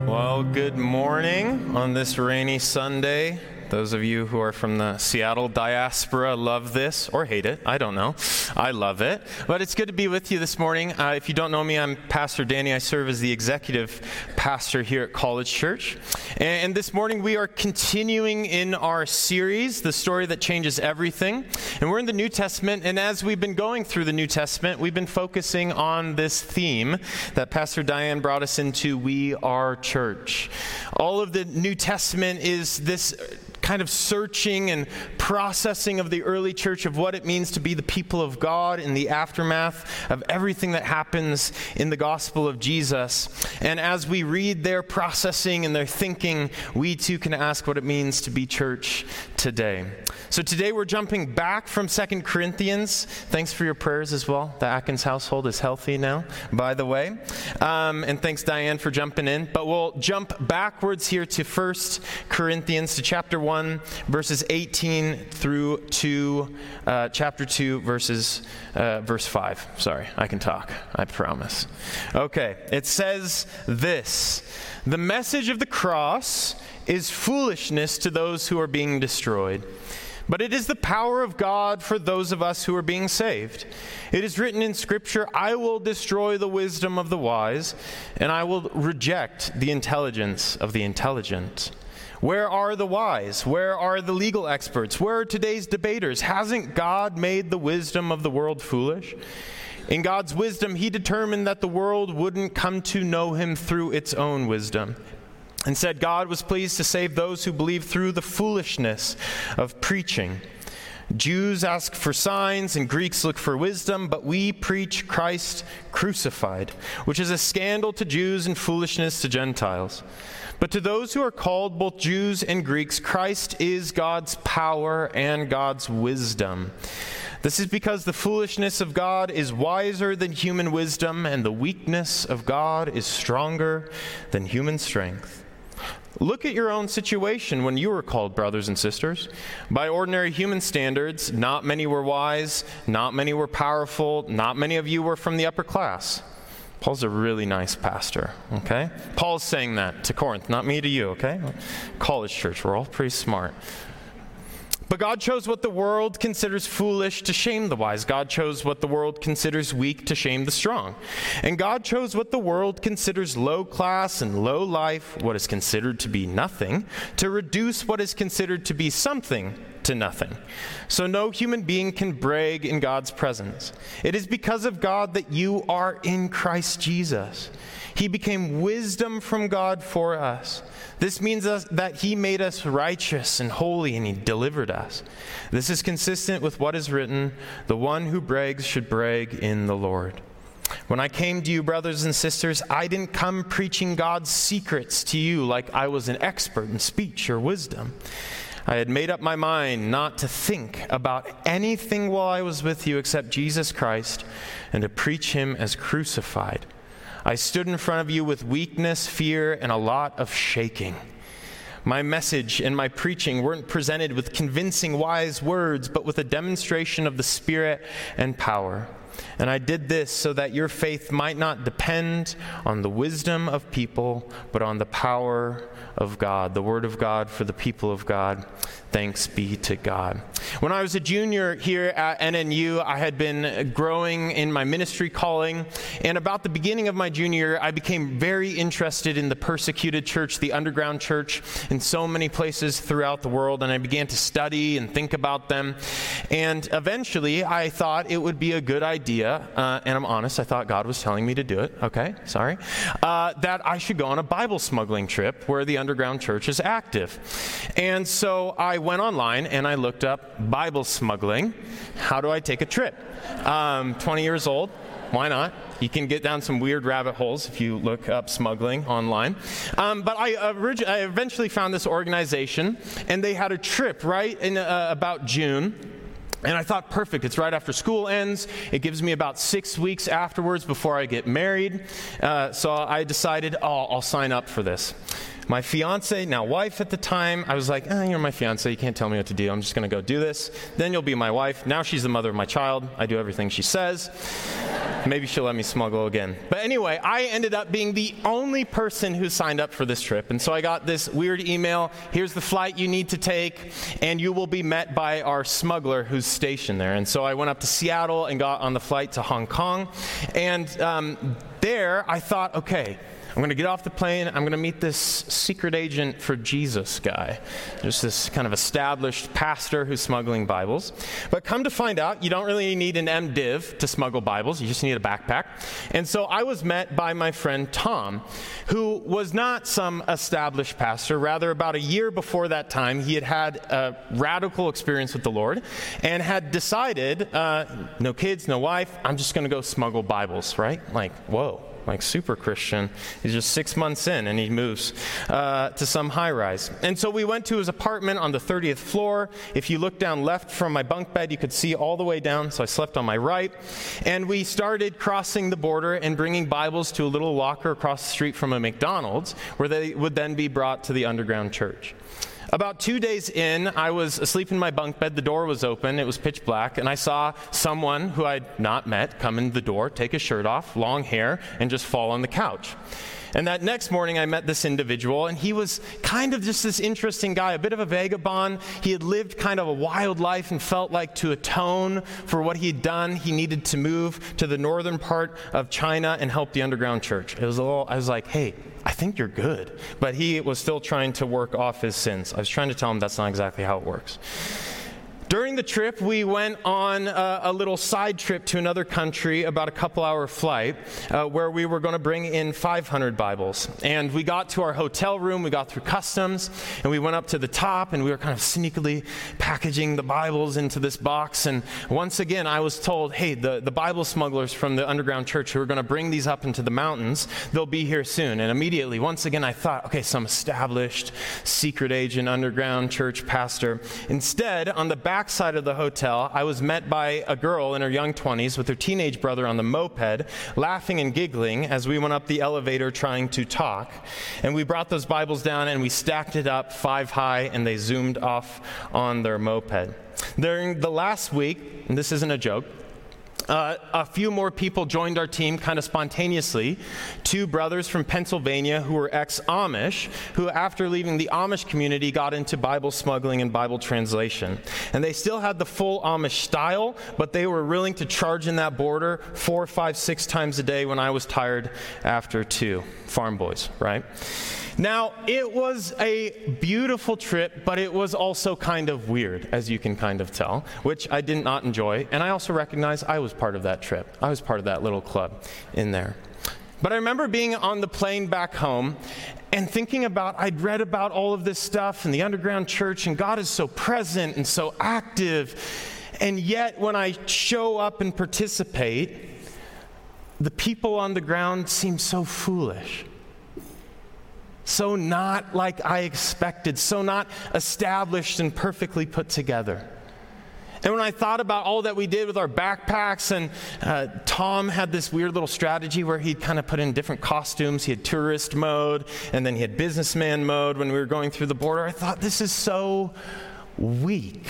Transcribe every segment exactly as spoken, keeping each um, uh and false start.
Well, good morning on this rainy Sunday. Those of you who are from the Seattle diaspora love this, or hate it. I don't know. I love it. But it's good to be with you this morning. Uh, if you don't know me, I'm Pastor Danny. I serve as the executive pastor here at College Church. And, and this morning we are continuing in our series, The Story That Changes Everything. And we're in the New Testament. And as we've been going through the New Testament, we've been focusing on this theme that Pastor Diane brought us into, We Are Church. All of the New Testament is this kind of searching and processing of the early church of what it means to be the people of God in the aftermath of everything that happens in the gospel of Jesus. And as we read their processing and their thinking, we too can ask what it means to be church today. So today we're jumping back from Second Corinthians. Thanks for your prayers as well. The Atkins household is healthy now, by the way. Um, and thanks, Diane, for jumping in. But we'll jump backwards here to First Corinthians, to chapter one, verses eighteen through to uh, chapter two, verses uh, verse five. Sorry, I can talk, I promise. Okay, it says this: the message of the cross is foolishness to those who are being destroyed, but it is the power of God for those of us who are being saved. It is written in Scripture, I will destroy the wisdom of the wise, and I will reject the intelligence of the intelligent. Where are the wise? Where are the legal experts? Where are today's debaters? Hasn't God made the wisdom of the world foolish? In God's wisdom, he determined that the world wouldn't come to know him through its own wisdom. Instead, God was pleased to save those who believe through the foolishness of preaching. Jews ask for signs and Greeks look for wisdom, but we preach Christ crucified, which is a scandal to Jews and foolishness to Gentiles. But to those who are called, both Jews and Greeks, Christ is God's power and God's wisdom. This is because the foolishness of God is wiser than human wisdom, and the weakness of God is stronger than human strength. Look at your own situation when you were called, brothers and sisters. By ordinary human standards, not many were wise, not many were powerful, not many of you were from the upper class. Paul's a really nice pastor, okay? Paul's saying that to Corinth, not me to you, okay? College church, we're all pretty smart. But God chose what the world considers foolish to shame the wise. God chose what the world considers weak to shame the strong. And God chose what the world considers low class and low life, what is considered to be nothing, to reduce what is considered to be something to nothing. So no human being can brag in God's presence. It is because of God that you are in Christ Jesus. He became wisdom from God for us. This means us, that he made us righteous and holy, and he delivered us. This is consistent with what is written, the one who brags should brag in the Lord. When I came to you, brothers and sisters, I didn't come preaching God's secrets to you like I was an expert in speech or wisdom. I had made up my mind not to think about anything while I was with you except Jesus Christ, and to preach him as crucified. I stood in front of you with weakness, fear, and a lot of shaking. My message and my preaching weren't presented with convincing, wise words, but with a demonstration of the Spirit and power. And I did this so that your faith might not depend on the wisdom of people, but on the power of God, the Word of God for the people of God. Thanks be to God. When I was a junior here at N N U, I had been growing in my ministry calling, and about the beginning of my junior year, I became very interested in the persecuted church, the underground church, in so many places throughout the world, and I began to study and think about them. And eventually, I thought it would be a good idea, uh, and I'm honest, I thought God was telling me to do it, okay, sorry, uh, that I should go on a Bible smuggling trip where the underground church is active. And so I went online and I looked up Bible smuggling. How do I take a trip? Um, twenty years old. Why not? You can get down some weird rabbit holes if you look up smuggling online. Um, but I, orig- I eventually found this organization, and they had a trip right in uh, about June. And I thought, perfect, it's right after school ends. It gives me about six weeks afterwards before I get married. Uh, so I decided, oh, I'll sign up for this. My fiance, now wife at the time, I was like, eh, you're my fiance, you can't tell me what to do. I'm just going to go do this. Then you'll be my wife. Now she's the mother of my child. I do everything she says. Maybe she'll let me smuggle again. But anyway, I ended up being the only person who signed up for this trip. And so I got this weird email, here's the flight you need to take, and you will be met by our smuggler who's stationed there. And so I went up to Seattle and got on the flight to Hong Kong. And um, there I thought, okay, I'm going to get off the plane. I'm going to meet this secret agent for Jesus guy. Just this kind of established pastor who's smuggling Bibles. But come to find out, you don't really need an MDiv to smuggle Bibles. You just need a backpack. And so I was met by my friend Tom, who was not some established pastor. Rather, about a year before that time, he had had a radical experience with the Lord and had decided, uh, no kids, no wife, I'm just going to go smuggle Bibles, right? Like, whoa. Like super Christian. He's just six months in and he moves uh, to some high rise. And so we went to his apartment on the thirtieth floor. If you look down left from my bunk bed, you could see all the way down. So I slept on my right. And we started crossing the border and bringing Bibles to a little locker across the street from a McDonald's where they would then be brought to the underground church. About two days in, I was asleep in my bunk bed. The door was open. It was pitch black. And I saw someone who I'd not met come in the door, take his shirt off, long hair, and just fall on the couch. And that next morning, I met this individual, and he was kind of just this interesting guy, a bit of a vagabond. He had lived kind of a wild life and felt like to atone for what he had done, he needed to move to the northern part of China and help the underground church. It was a little, I was like, hey, I think you're good. But he was still trying to work off his sins. I was trying to tell him that's not exactly how it works. During the trip, we went on a, a little side trip to another country, about a couple hour flight, uh, where we were going to bring in five hundred Bibles. And we got to our hotel room, we got through customs, and we went up to the top, and we were kind of sneakily packaging the Bibles into this box. And once again, I was told, hey, the, the Bible smugglers from the underground church who are going to bring these up into the mountains, they'll be here soon. And immediately, once again, I thought, okay, some established secret agent, underground church pastor. Instead, on the back side of the hotel, I was met by a girl in her young twenties with her teenage brother on the moped, laughing and giggling as we went up the elevator trying to talk. And we brought those Bibles down and we stacked it up five high, and they zoomed off on their moped. During the last week, and this isn't a joke, Uh, a few more people joined our team kind of spontaneously. Two brothers from Pennsylvania who were ex-Amish, who after leaving the Amish community got into Bible smuggling and Bible translation. And they still had the full Amish style, but they were willing to charge in that border four, five, six times a day when I was tired after two. Farm boys, right? Now, it was a beautiful trip, but it was also kind of weird, as you can kind of tell, which I did not enjoy. And I also recognize I was part of that trip. I was part of that little club in there. But I remember being on the plane back home and thinking about, I'd read about all of this stuff in the underground church, and God is so present and so active. And yet, when I show up and participate, the people on the ground seem so foolish. So not like I expected, so not established and perfectly put together. And when I thought about all that we did with our backpacks, and uh, Tom had this weird little strategy where he'd kind of put in different costumes. He had tourist mode, and then he had businessman mode when we were going through the border. I thought, this is so weak.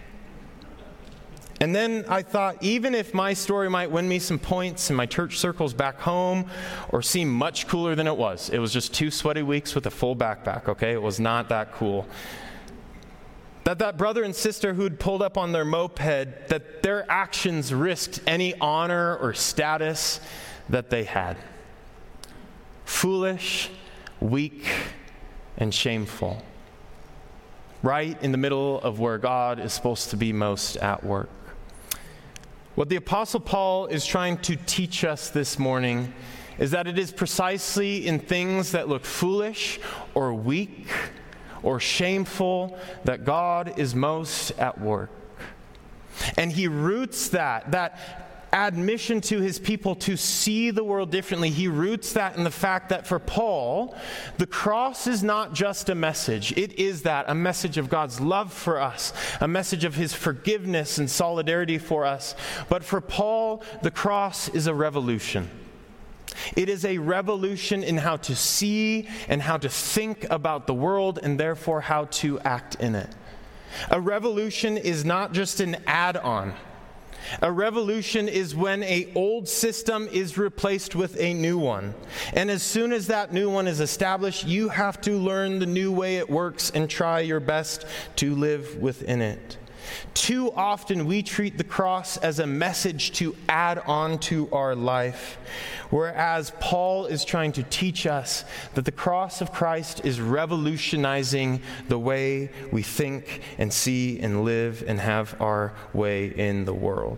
And then I thought, even if my story might win me some points in my church circles back home or seem much cooler than it was, it was just two sweaty weeks with a full backpack, okay? It was not that cool. That that brother and sister who'd pulled up on their moped, that their actions risked any honor or status that they had. Foolish, weak, and shameful. Right in the middle of where God is supposed to be most at work. What the Apostle Paul is trying to teach us this morning is that it is precisely in things that look foolish or weak or shameful that God is most at work. And he roots that, that admission to his people to see the world differently. He roots that in the fact that for Paul, the cross is not just a message. It is that, a message of God's love for us, a message of his forgiveness and solidarity for us. But for Paul, the cross is a revolution. It is a revolution in how to see and how to think about the world, and therefore how to act in it. A revolution is not just an add-on. A revolution is when an old system is replaced with a new one. And as soon as that new one is established, you have to learn the new way it works and try your best to live within it. Too often we treat the cross as a message to add on to our life, whereas Paul is trying to teach us that the cross of Christ is revolutionizing the way we think and see and live and have our way in the world.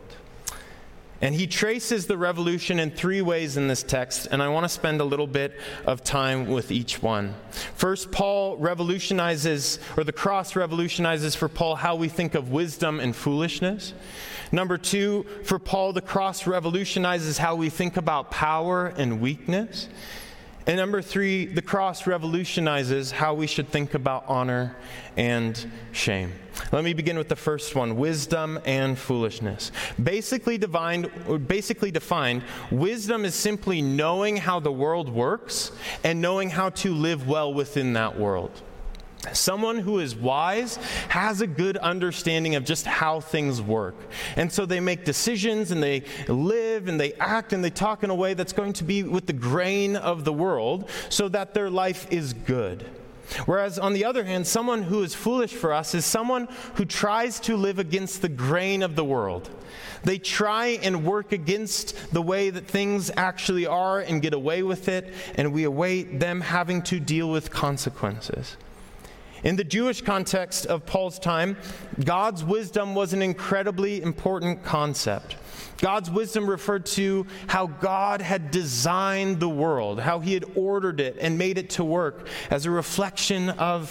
And he traces the revolution in three ways in this text, and I want to spend a little bit of time with each one. First, Paul revolutionizes, or the cross revolutionizes for Paul how we think of wisdom and foolishness. Number two, for Paul, the cross revolutionizes how we think about power and weakness. And number three, the cross revolutionizes how we should think about honor and shame. Let me begin with the first one, wisdom and foolishness. Basically defined, basically defined, wisdom is simply knowing how the world works and knowing how to live well within that world. Someone who is wise has a good understanding of just how things work. And so they make decisions and they live and they act and they talk in a way that's going to be with the grain of the world so that their life is good. Whereas on the other hand, someone who is foolish for us is someone who tries to live against the grain of the world. They try and work against the way that things actually are and get away with it, and we await them having to deal with consequences. In the Jewish context of Paul's time, God's wisdom was an incredibly important concept. God's wisdom referred to how God had designed the world, how he had ordered it and made it to work as a reflection of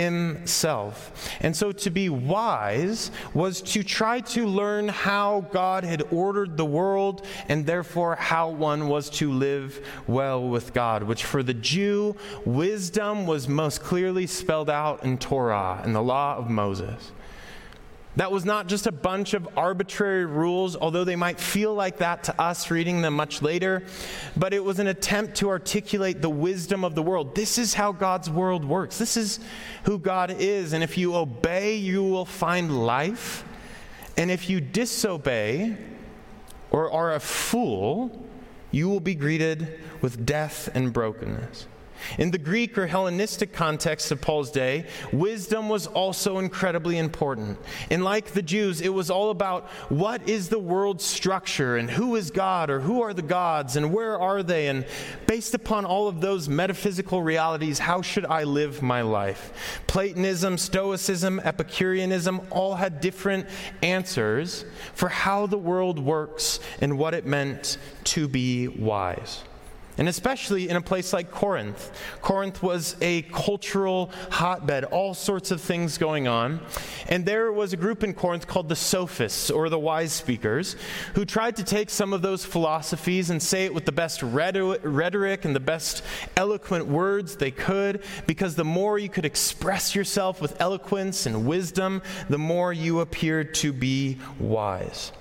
himself. And so to be wise was to try to learn how God had ordered the world and therefore how one was to live well with God, which for the Jew, wisdom was most clearly spelled out in Torah, in the law of Moses. That was not just a bunch of arbitrary rules, although they might feel like that to us reading them much later, but it was an attempt to articulate the wisdom of the world. This is how God's world works. This is who God is, and if you obey, you will find life, and if you disobey or are a fool, you will be greeted with death and brokenness. In the Greek or Hellenistic context of Paul's day, wisdom was also incredibly important. And like the Jews, it was all about what is the world's structure and who is God or who are the gods and where are they? And based upon all of those metaphysical realities, how should I live my life? Platonism, Stoicism, Epicureanism all had different answers for how the world works and what it meant to be wise. And especially in a place like Corinth. Corinth was a cultural hotbed, all sorts of things going on. And there was a group in Corinth called the Sophists, or the wise speakers, who tried to take some of those philosophies and say it with the best rhetoric and the best eloquent words they could, because the more you could express yourself with eloquence and wisdom, the more you appeared to be wise.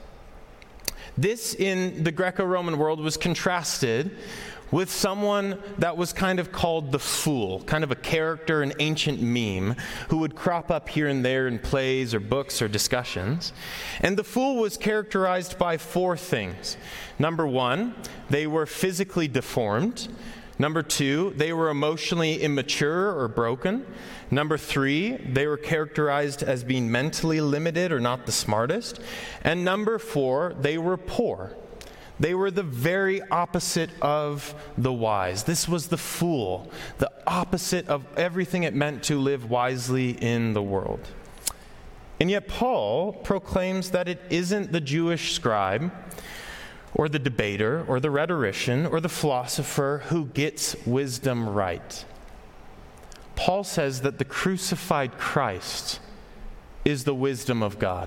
This, in the Greco-Roman world, was contrasted with someone that was kind of called the fool, kind of a character, an ancient meme, who would crop up here and there in plays or books or discussions. And the fool was characterized by four things. Number one, they were physically deformed. Number two, they were emotionally immature or broken. Number three, they were characterized as being mentally limited or not the smartest. And number four, they were poor. They were the very opposite of the wise. This was the fool, the opposite of everything it meant to live wisely in the world. And yet Paul proclaims that it isn't the Jewish scribe or the debater or the rhetorician or the philosopher who gets wisdom right. Paul says that the crucified Christ is the wisdom of God.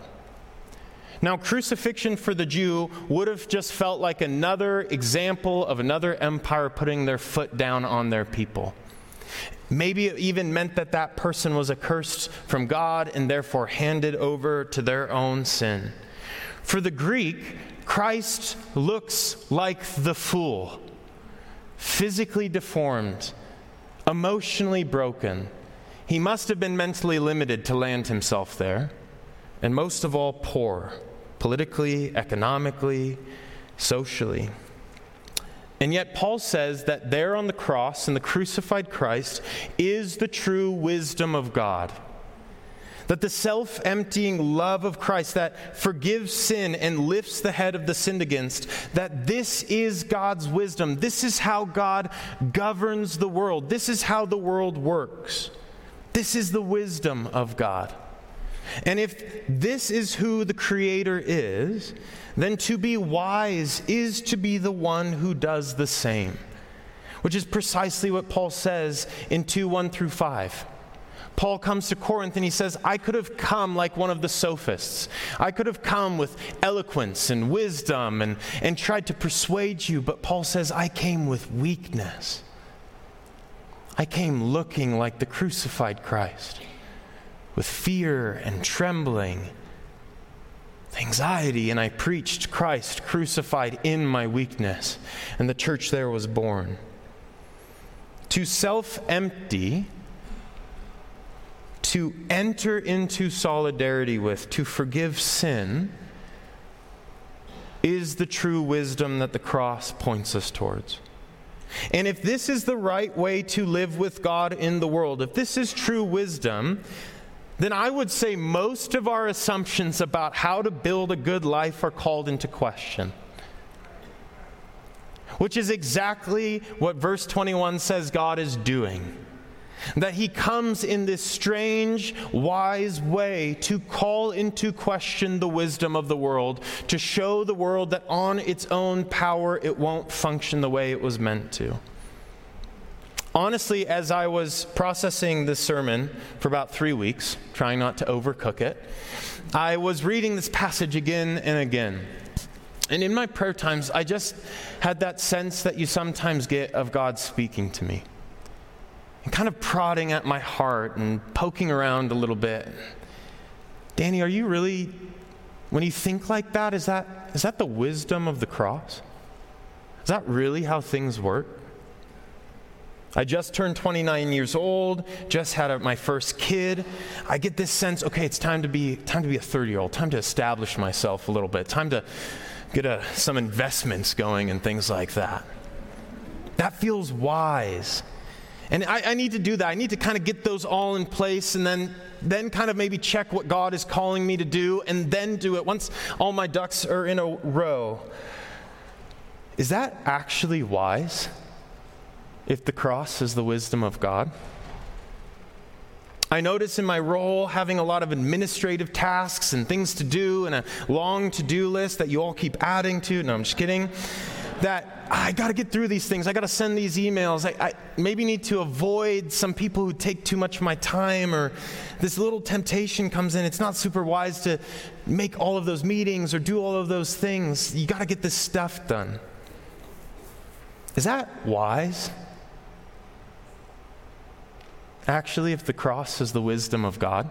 Now, crucifixion for the Jew would have just felt like another example of another empire putting their foot down on their people. Maybe it even meant that that person was accursed from God and therefore handed over to their own sin. For the Greek, Christ looks like the fool, physically deformed, emotionally broken. He must have been mentally limited to land himself there, and most of all, poor. politically, economically, socially. And yet Paul says that there on the cross, in the crucified Christ, is the true wisdom of God. That the self-emptying love of Christ that forgives sin and lifts the head of the sinned against, that this is God's wisdom. This is how God governs the world. This is how the world works. This is the wisdom of God. And if this is who the Creator is, then to be wise is to be the one who does the same, which is precisely what Paul says in two, one through five. Paul comes to Corinth and he says, I could have come like one of the sophists. I could have come with eloquence and wisdom and, and tried to persuade you, but Paul says, I came with weakness. I came looking like the crucified Christ, with fear and trembling, anxiety, and I preached Christ crucified in my weakness, and the church there was born. To self-empty, to enter into solidarity with, to forgive sin, is the true wisdom that the cross points us towards. And if this is the right way to live with God in the world, if this is true wisdom, then I would say most of our assumptions about how to build a good life are called into question. Which is exactly what verse twenty-one says God is doing. That he comes in this strange, wise way to call into question the wisdom of the world, to show the world that on its own power it won't function the way it was meant to. Honestly, as I was processing this sermon for about three weeks, trying not to overcook it, I was reading this passage again and again. And in my prayer times, I just had that sense that you sometimes get of God speaking to me. And kind of prodding at my heart and poking around a little bit. Danny, are you really, when you think like that, is that is that the wisdom of the cross? Is that really how things work? I just turned twenty-nine years old, just had a, my first kid. I get this sense, okay, it's time to be time to be a thirty-year-old, time to establish myself a little bit, time to get a, some investments going and things like that. That feels wise. And I, I need to do that. I need to kind of get those all in place and then, then kind of maybe check what God is calling me to do and then do it once all my ducks are in a row. Is that actually wise if the cross is the wisdom of God? I notice in my role having a lot of administrative tasks and things to do and a long to-do list that you all keep adding to. No, I'm just kidding. That I got to get through these things. I got to send these emails. I, I maybe need to avoid some people who take too much of my time, or this little temptation comes in. It's not super wise to make all of those meetings or do all of those things. You got to get this stuff done. Is that wise? Actually, if the cross is the wisdom of God,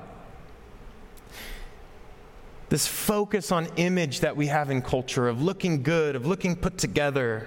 this focus on image that we have in culture of looking good, of looking put together.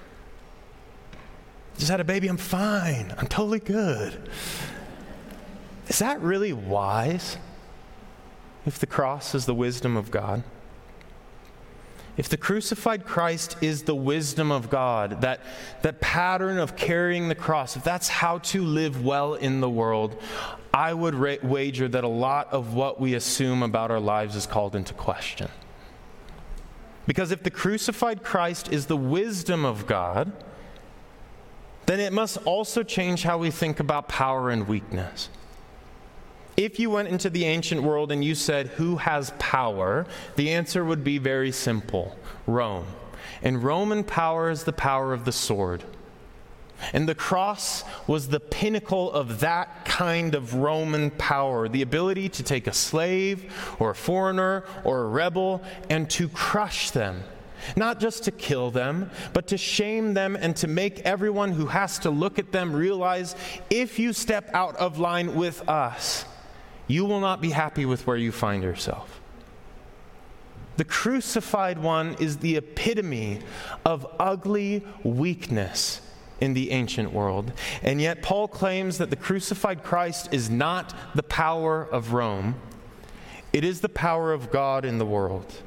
Just had a baby, I'm fine. I'm totally good. Is that really wise if the cross is the wisdom of God? If the crucified Christ is the wisdom of God, that, that pattern of carrying the cross, if that's how to live well in the world, I would ra- wager that a lot of what we assume about our lives is called into question. Because if the crucified Christ is the wisdom of God, then it must also change how we think about power and weakness. If you went into the ancient world and you said, who has power? The answer would be very simple: Rome. And Roman power is the power of the sword. And the cross was the pinnacle of that kind of Roman power, the ability to take a slave or a foreigner or a rebel and to crush them. Not just to kill them, but to shame them and to make everyone who has to look at them realize, if you step out of line with us, you will not be happy with where you find yourself. The crucified one is the epitome of ugly weakness in the ancient world. And yet Paul claims that the crucified Christ is not the power of Rome. It is the power of God in the world.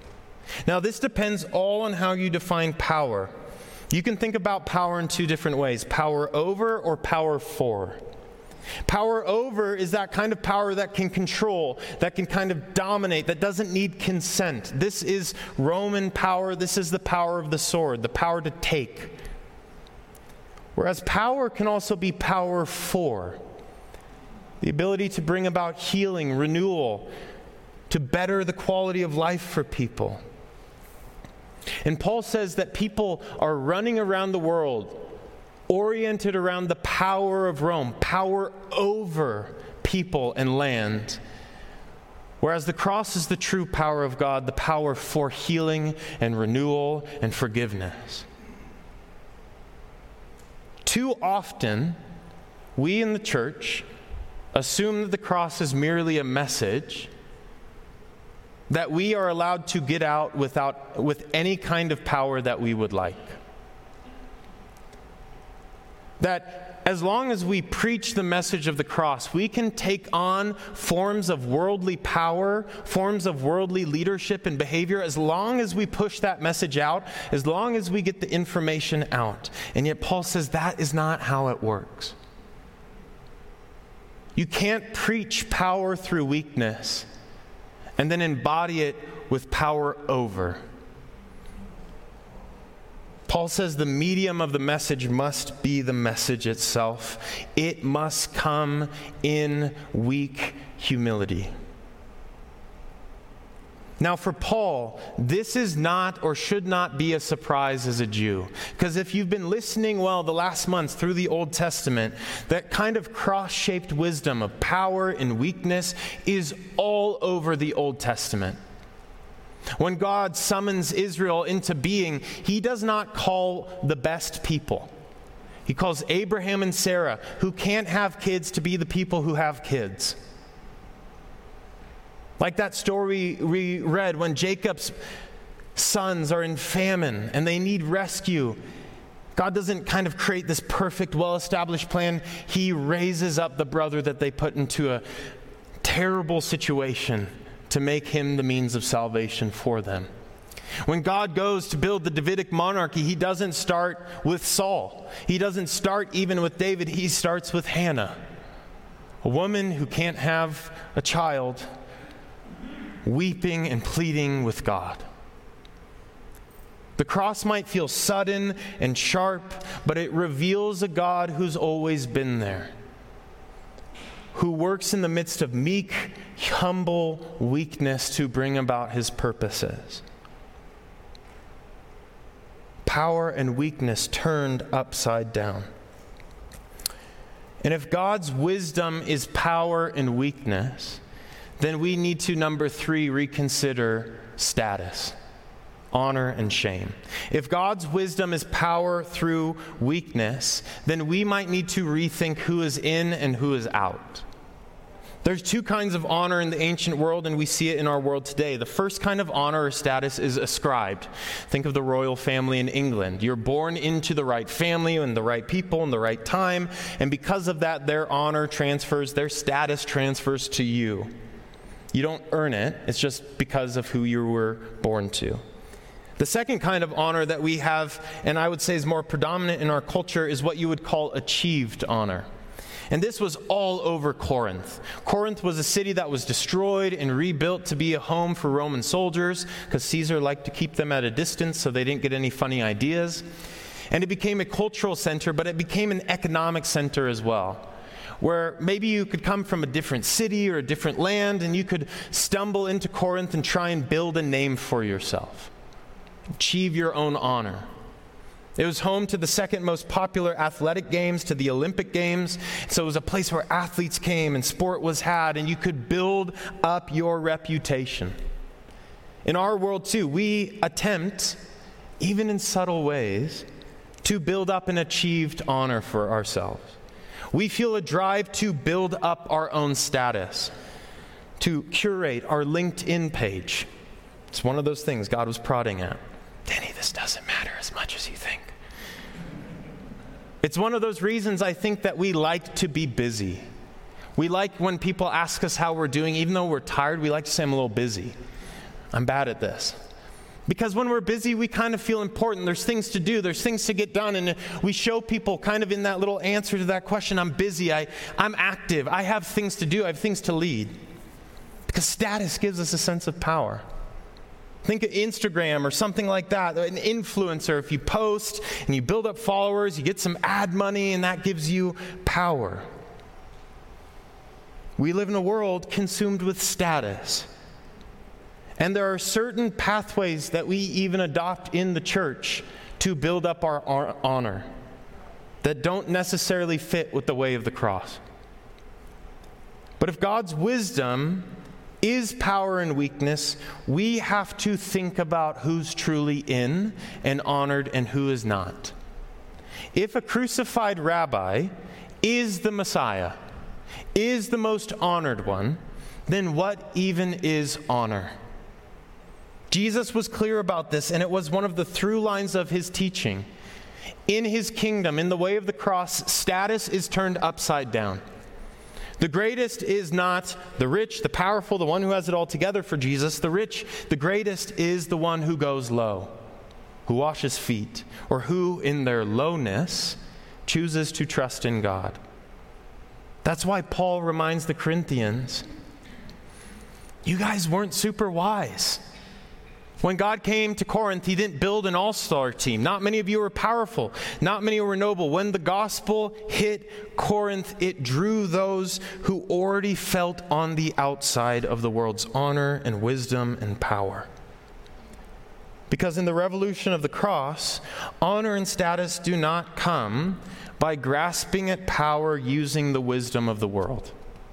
Now, this depends all on how you define power. You can think about power in two different ways: power over or power for. Power over is that kind of power that can control, that can kind of dominate, that doesn't need consent. This is Roman power. This is the power of the sword, the power to take. Whereas power can also be power for. The ability to bring about healing, renewal, to better the quality of life for people. And Paul says that people are running around the world oriented around the power of Rome, power over people and land. Whereas the cross is the true power of God, the power for healing and renewal and forgiveness. Too often, we in the church assume that the cross is merely a message that we are allowed to get out without with any kind of power that we would like. That as long as we preach the message of the cross, we can take on forms of worldly power, forms of worldly leadership and behavior, as long as we push that message out, as long as we get the information out. And yet Paul says that is not how it works. You can't preach power through weakness and then embody it with power over. Paul says the medium of the message must be the message itself. It must come in weak humility. Now for Paul, this is not or should not be a surprise as a Jew. Because if you've been listening well the last months through the Old Testament, that kind of cross-shaped wisdom of power and weakness is all over the Old Testament. When God summons Israel into being, he does not call the best people. He calls Abraham and Sarah, who can't have kids, to be the people who have kids. Like that story we read when Jacob's sons are in famine and they need rescue. God doesn't kind of create this perfect, well-established plan. He raises up the brother that they put into a terrible situation to make him the means of salvation for them. When God goes to build the Davidic monarchy, he doesn't start with Saul. He doesn't start even with David. He starts with Hannah, a woman who can't have a child, weeping and pleading with God. The cross might feel sudden and sharp, but it reveals a God who's always been there, who works in the midst of meek, humble weakness to bring about his purposes. Power and weakness turned upside down. And if God's wisdom is power and weakness, then we need to, number three, reconsider status, honor, and shame. If God's wisdom is power through weakness, then we might need to rethink who is in and who is out. There's two kinds of honor in the ancient world, and we see it in our world today. The first kind of honor or status is ascribed. Think of the royal family in England. You're born into the right family and the right people and the right time, and because of that, their honor transfers, their status transfers to you. You don't earn it. It's just because of who you were born to. The second kind of honor that we have, and I would say is more predominant in our culture, is what you would call achieved honor. And this was all over Corinth. Corinth was a city that was destroyed and rebuilt to be a home for Roman soldiers, because Caesar liked to keep them at a distance so they didn't get any funny ideas. And it became a cultural center, but it became an economic center as well, where maybe you could come from a different city or a different land, and you could stumble into Corinth and try and build a name for yourself, achieve your own honor. It was home to the second most popular athletic games, to the Olympic Games. So it was a place where athletes came and sport was had, and you could build up your reputation. In our world too, we attempt, even in subtle ways, to build up an achieved honor for ourselves. We feel a drive to build up our own status, to curate our LinkedIn page. It's one of those things God was prodding at. Danny, this doesn't matter as much as you think. It's one of those reasons I think that we like to be busy. We like when people ask us how we're doing, even though we're tired, we like to say I'm a little busy. I'm bad at this. Because when we're busy, we kind of feel important. There's things to do. There's things to get done. And we show people kind of in that little answer to that question, I'm busy. I, I'm active. I have things to do. I have things to lead. Because status gives us a sense of power. Think of Instagram or something like that. An influencer, if you post and you build up followers, you get some ad money, and that gives you power. We live in a world consumed with status. And there are certain pathways that we even adopt in the church to build up our honor that don't necessarily fit with the way of the cross. But if God's wisdom is power and weakness, we have to think about who's truly in and honored and who is not. If a crucified rabbi is the Messiah, is the most honored one, then what even is honor? Jesus was clear about this, and it was one of the through lines of his teaching. In his kingdom, in the way of the cross, status is turned upside down. The greatest is not the rich, the powerful, the one who has it all together for Jesus. The rich, the greatest is the one who goes low, who washes feet, or who, in their lowness, chooses to trust in God. That's why Paul reminds the Corinthians, you guys weren't super wise. When God came to Corinth, he didn't build an all-star team. Not many of you were powerful. Not many were noble. When the gospel hit Corinth, it drew those who already felt on the outside of the world's honor and wisdom and power. Because in the revolution of the cross, honor and status do not come by grasping at power using the wisdom of the world.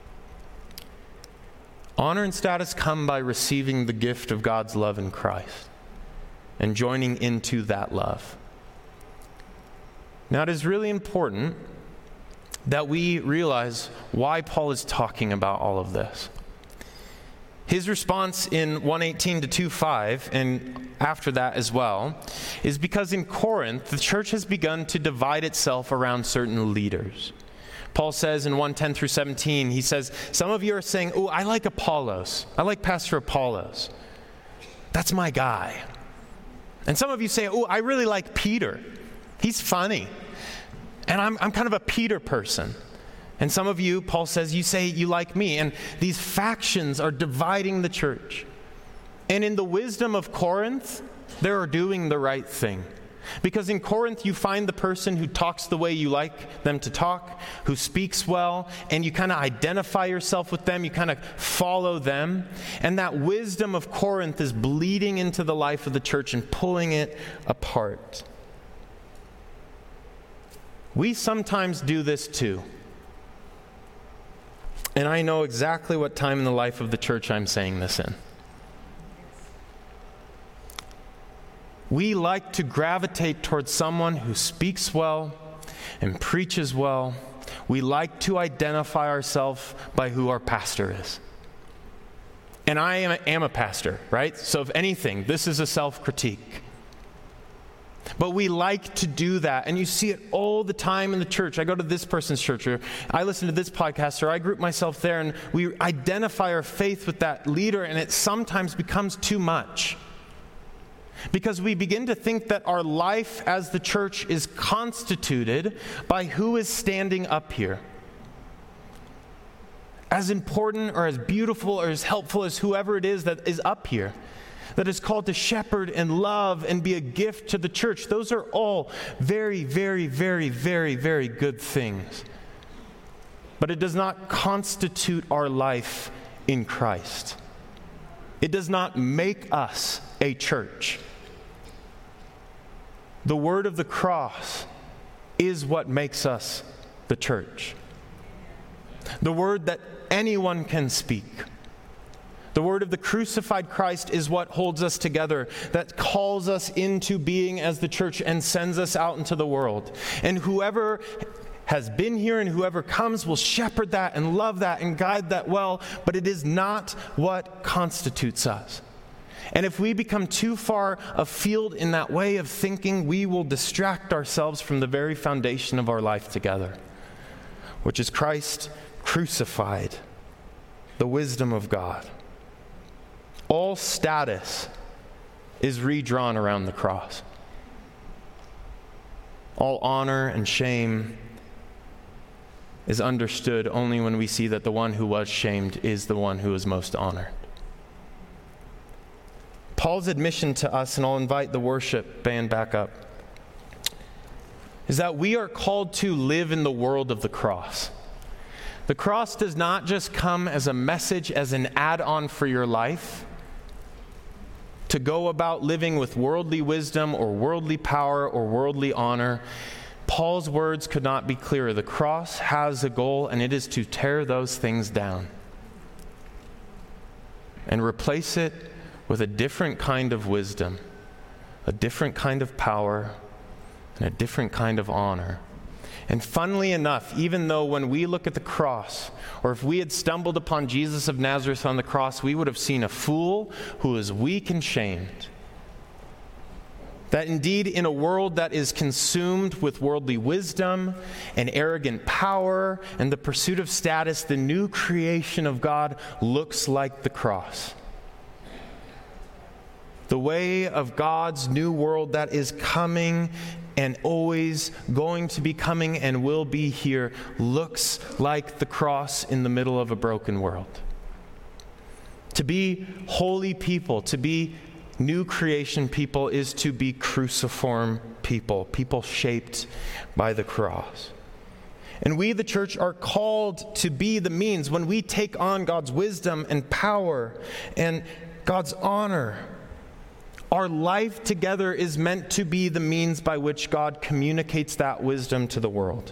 Honor and status come by receiving the gift of God's love in Christ and joining into that love. Now, it is really important that we realize why Paul is talking about all of this. His response in one eighteen to two five, and after that as well, is because in Corinth, the church has begun to divide itself around certain leaders. Paul says in one ten through seventeen, he says, some of you are saying, oh, I like Apollos. I like Pastor Apollos. That's my guy. And some of you say, oh, I really like Peter. He's funny. And I'm, I'm kind of a Peter person. And some of you, Paul says, you say you like me. And these factions are dividing the church. And in the wisdom of Corinth, they're doing the right thing. Because in Corinth, you find the person who talks the way you like them to talk, who speaks well, and you kind of identify yourself with them, you kind of follow them. And that wisdom of Corinth is bleeding into the life of the church and pulling it apart. We sometimes do this too. And I know exactly what time in the life of the church I'm saying this in. We like to gravitate towards someone who speaks well and preaches well. We like to identify ourselves by who our pastor is. And I am a, am a pastor, right? So if anything, this is a self-critique. But we like to do that, and you see it all the time in the church. I go to this person's church, or I listen to this podcast, or I group myself there, and we identify our faith with that leader, and it sometimes becomes too much. Because we begin to think that our life as the church is constituted by who is standing up here. As important or as beautiful or as helpful as whoever it is that is up here, that is called to shepherd and love and be a gift to the church. Those are all very, very, very, very, very good things. But it does not constitute our life in Christ. It does not make us a church. The word of the cross is what makes us the church. The word that anyone can speak. The word of the crucified Christ is what holds us together, that calls us into being as the church and sends us out into the world. And whoever has been here and whoever comes will shepherd that and love that and guide that well, but it is not what constitutes us. And if we become too far afield in that way of thinking, we will distract ourselves from the very foundation of our life together, which is Christ crucified, the wisdom of God. All status is redrawn around the cross. All honor and shame is understood only when we see that the one who was shamed is the one who is most honored. Paul's admission to us, and I'll invite the worship band back up, is that we are called to live in the world of the cross. The cross does not just come as a message, as an add-on for your life, to go about living with worldly wisdom or worldly power or worldly honor. Paul's words could not be clearer. The cross has a goal, and it is to tear those things down and replace it with a different kind of wisdom, a different kind of power, and a different kind of honor. And funnily enough, even though when we look at the cross, or if we had stumbled upon Jesus of Nazareth on the cross, we would have seen a fool who is weak and shamed. That indeed, in a world that is consumed with worldly wisdom and arrogant power and the pursuit of status, the new creation of God looks like the cross. The way of God's new world that is coming and always going to be coming and will be here looks like the cross in the middle of a broken world. To be holy people, to be new creation people, is to be cruciform people, people shaped by the cross. And we, the church, are called to be the means when we take on God's wisdom and power and God's honor. Our life together is meant to be the means by which God communicates that wisdom to the world.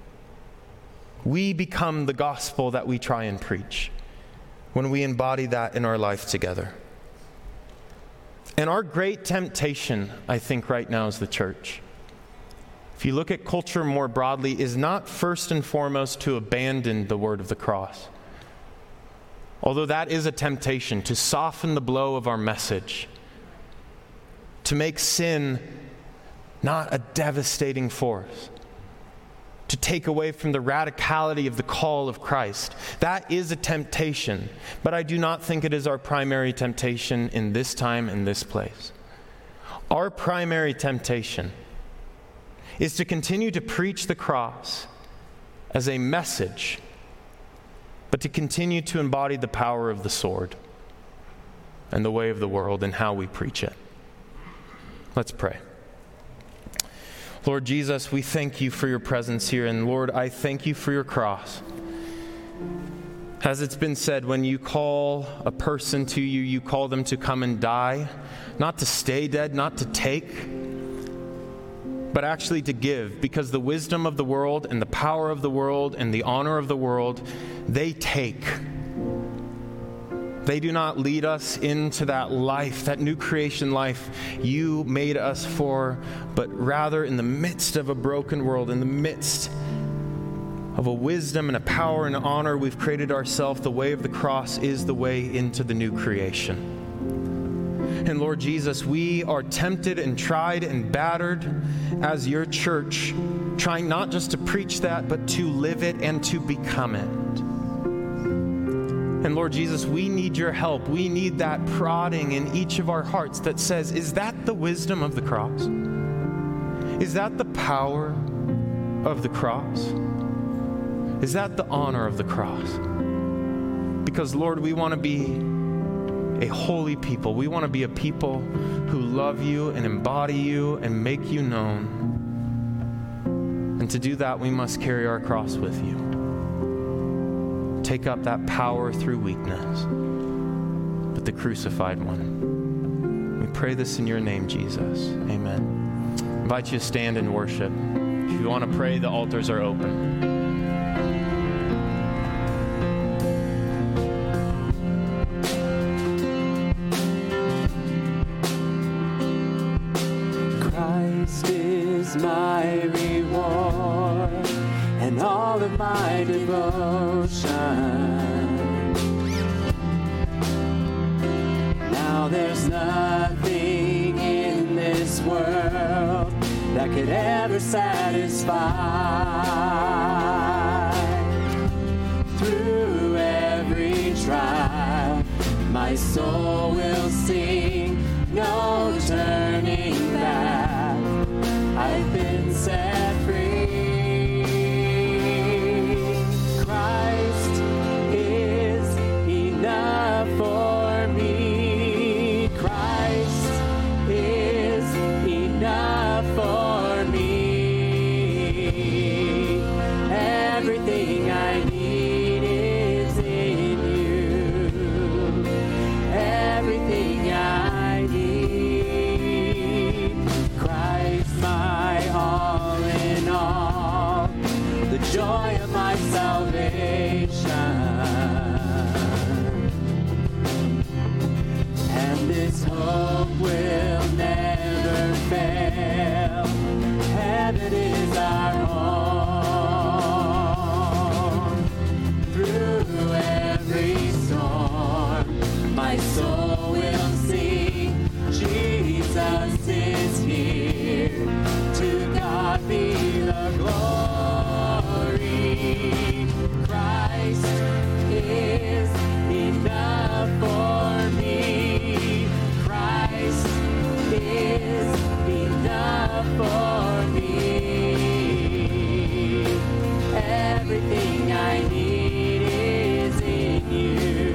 We become the gospel that we try and preach when we embody that in our life together. And our great temptation, I think, right now as the church, if you look at culture more broadly, is not first and foremost to abandon the word of the cross. Although that is a temptation, to soften the blow of our message, to make sin not a devastating force, to take away from the radicality of the call of Christ. That is a temptation, but I do not think it is our primary temptation in this time, in this place. Our primary temptation is to continue to preach the cross as a message, but to continue to embody the power of the sword and the way of the world and how we preach it. Let's pray. Lord Jesus, we thank you for your presence here. And Lord, I thank you for your cross. As it's been said, when you call a person to you, you call them to come and die, not to stay dead, not to take, but actually to give, because the wisdom of the world and the power of the world and the honor of the world, they take. They do not lead us into that life, that new creation life you made us for, but rather in the midst of a broken world, in the midst of a wisdom and a power and honor we've created ourselves, the way of the cross is the way into the new creation. And Lord Jesus, we are tempted and tried and battered as your church, trying not just to preach that, but to live it and to become it. And Lord Jesus, we need your help. We need that prodding in each of our hearts that says, is that the wisdom of the cross? Is that the power of the cross? Is that the honor of the cross? Because Lord, we want to be a holy people. We want to be a people who love you and embody you and make you known. And to do that, we must carry our cross with you. Take up that power through weakness, but the crucified one. We pray this in your name, Jesus. Amen. I invite you to stand and worship. If you want to pray, the altars are open. Christ is my reward and all of my devotion. Now there's nothing in this world that could ever satisfy. Through every trial, my soul will sing, no turning back. I've been set free. Christ is enough for me. Christ is enough for me. Everything I need is in you. Everything I need. Christ, my all in all, the joy of my salvation. And this hope will never fail. Heaven is our home. Through every storm, my soul will sing. Jesus is here. To God be the glory. Christ is enough for me. Christ is enough for me. Everything I need is in you.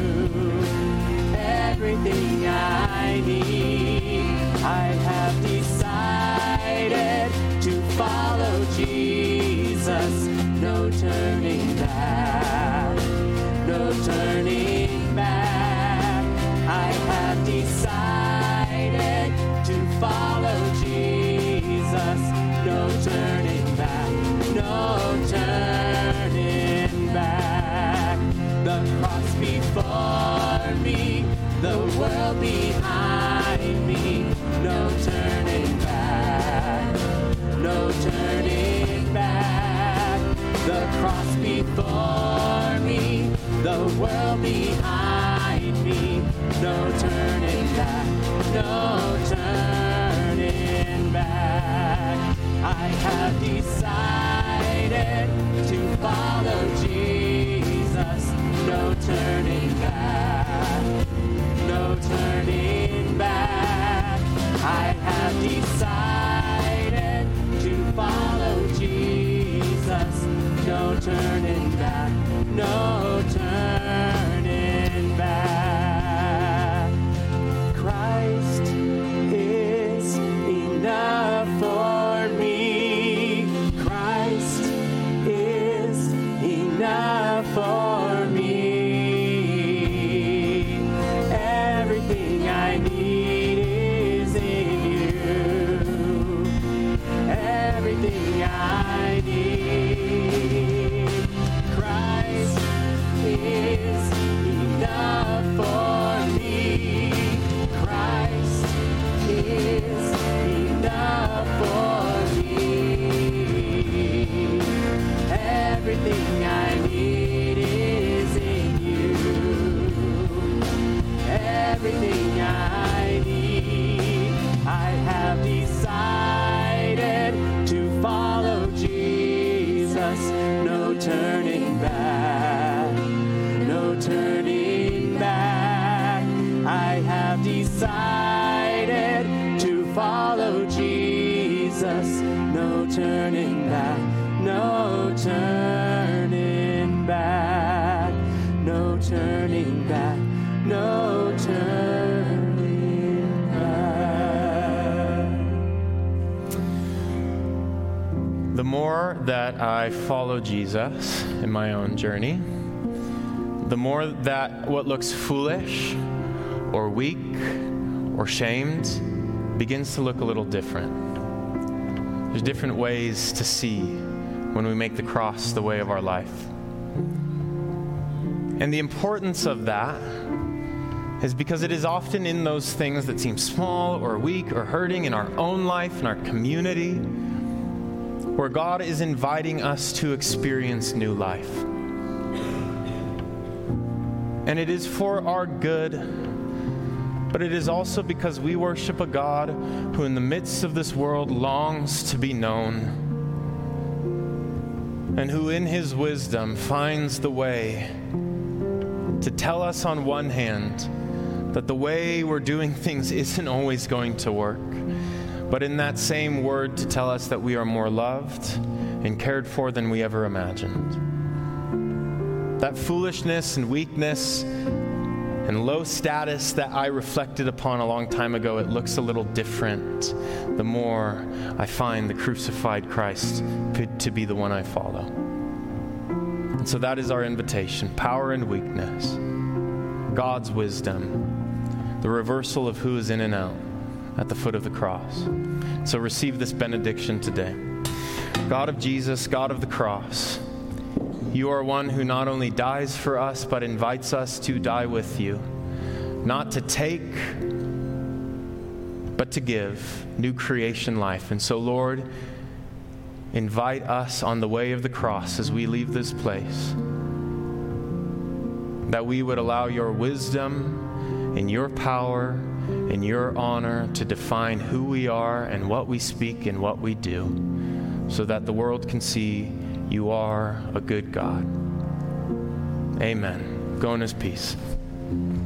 Everything I need. I have decided to follow Jesus. No turning back. No turning back. I have decided to follow Jesus. No turning back. No turning back. The cross before me, the world behind me. No turning back. No turning back. The cross before me, the world behind me. No turning back. No turning back. I have decided to follow Jesus. No turning back. No turning back. I have decided to follow Jesus. No turning back. No turning back. Christ is enough for me. Christ is enough for me. Everything I need is in you. Everything I need. Christ is enough for me. Christ is enough for me. Everything I need is in you. Everything I need. I have decided to follow Jesus. No turning back. No turning back. I have decided to follow Jesus. No turning back. No turning back. No turning back. No turning back. The more that I follow Jesus in my own journey, the more that what looks foolish or weak or shamed begins to look a little different. There's different ways to see when we make the cross the way of our life. And the importance of that is because it is often in those things that seem small or weak or hurting in our own life, in our community, where God is inviting us to experience new life. And it is for our good, but it is also because we worship a God who in the midst of this world longs to be known, and who in his wisdom finds the way to tell us on one hand, that the way we're doing things isn't always going to work. But in that same word to tell us that we are more loved and cared for than we ever imagined. That foolishness and weakness and low status that I reflected upon a long time ago, it looks a little different the more I find the crucified Christ to be the one I follow. And so that is our invitation, power and weakness, God's wisdom, the reversal of who is in and out at the foot of the cross. So receive this benediction today. God of Jesus, God of the cross, you are one who not only dies for us, but invites us to die with you, not to take, but to give new creation life. And so, Lord, invite us on the way of the cross as we leave this place, that we would allow your wisdom and your power and your honor to define who we are and what we speak and what we do, so that the world can see you are a good God. Amen. Go in his peace.